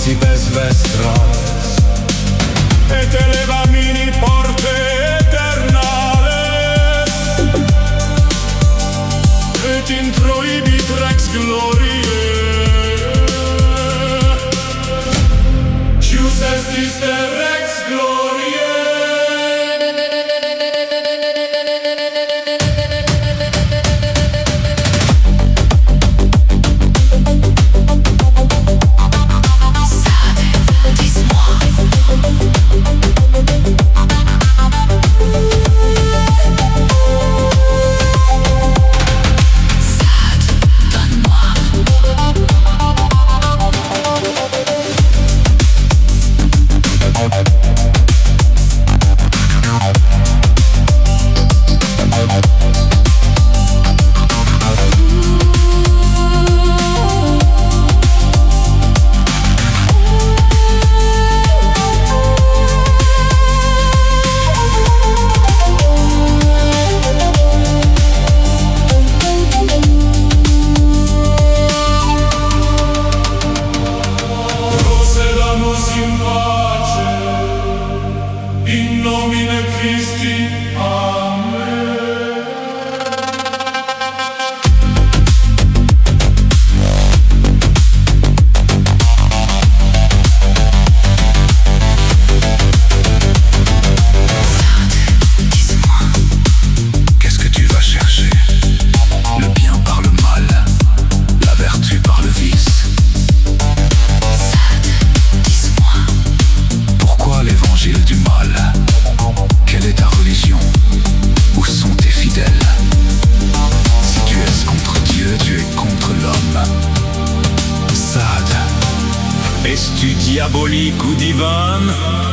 si vesvestras et elevami in porte eternales et introibit rex gloriae. Cius estis de rex gloriae. In nomine Christi, Amen. Dis-moi, qu'est-ce que tu vas chercher? Le bien par le mal, la vertu par le vice. Dis-moi, pourquoi l'évangile du mal? Quelle est ta religion? Où sont tes fidèles? Si tu es contre Dieu, tu es contre l'homme. Sade, Es-tu diabolique ou divin?